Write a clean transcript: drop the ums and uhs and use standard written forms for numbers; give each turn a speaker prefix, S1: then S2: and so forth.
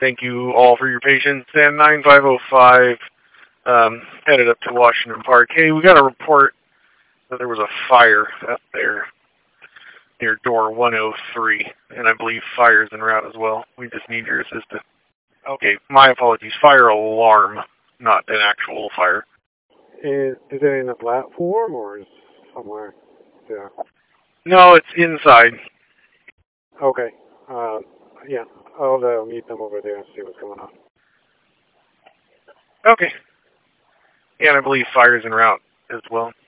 S1: Thank you all for your patience. And 9505 headed up to Washington Park. Hey, we got a report that there was a fire up there near door 103, and I believe fire's en route as well. We just need your assistance. Okay, my apologies. Fire alarm, not an actual fire.
S2: Is it in the platform or is somewhere there?
S1: No, it's inside.
S2: Okay. Yeah, I'll meet them over there and see what's going on.
S1: Okay. Yeah, and I believe fire's en route as well.